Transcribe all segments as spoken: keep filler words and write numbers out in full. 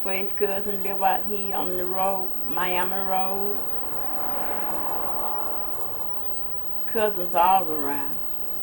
first cousin live out here on the road, Miami Road. Cousins all around.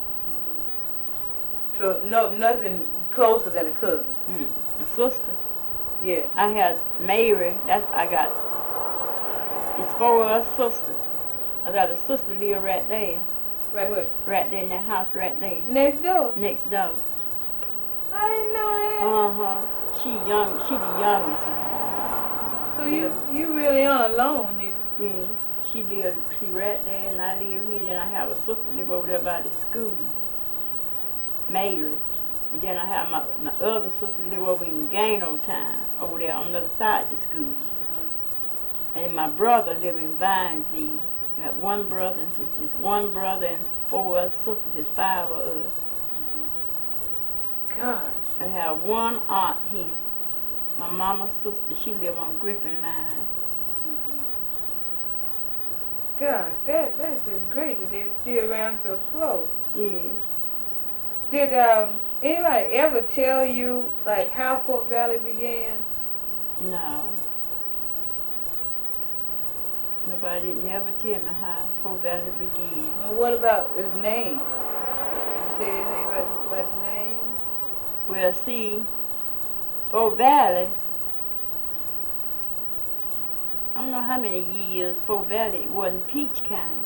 So no, nothing closer than a cousin. Mm, a sister. Yeah. I had Mary. That's I got. It's four of us sisters. I got a sister live right there. Right where? Right there in that house right there. Next door. Next door. I didn't know that. Uh huh. She young. She the youngest. So Yeah. you you really on alone here. Yeah. She live. She right there, and I live here. Then I have a sister live over there by the school. Mary. And then I have my, my other sister live over in Gano Town, over there on the other side of the school. Mm-hmm. And my brother live in Vineville. I got one brother, and his, his one brother and four other sisters. There's five of us. Mm-hmm. Gosh. I have one aunt here. My mama's sister, she live on Griffin Line. Mm-hmm. Gosh, that that's just great that they're still around so close. Yeah. Did um anybody ever tell you like how Fort Valley began? No. Nobody did never tell me how Fort Valley began. Well, what about his name? You say anything about, about the name? Well, see, Fort Valley, I don't know how many years Fort Valley wasn't Peach County.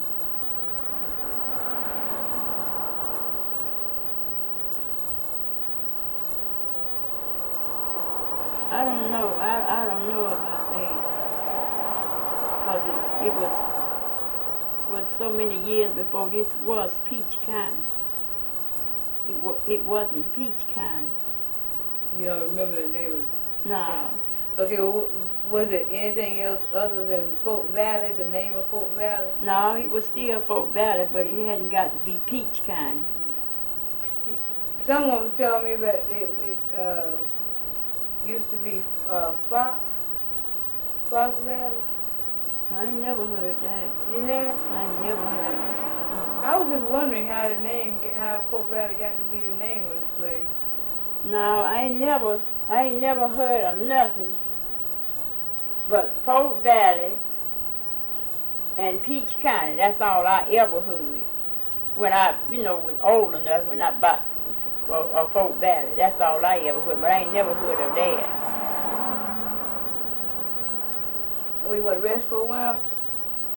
I don't know. I, I don't know about that. Because it, it was was so many years before this was Peach County. It, wa it wasn't Peach County. You don't remember the name of it? No. Okay, well, was it anything else other than Fort Valley, the name of Fort Valley? No, it was still Fort Valley, but it hadn't got to be Peach County. Someone was telling me that it, it uh, used to be uh, Fox, Fox Valley. I ain't never heard that. You have? I ain't never heard that. I was just wondering how the name, how Fort Valley got to be the name of this place. No, I ain't never, I ain't never heard of nothing but Fort Valley and Peach County. That's all I ever heard. When I, you know, was old enough, when I bought uh, Fort Valley, that's all I ever heard. But I ain't never heard of that. Oh, you want to rest for a while?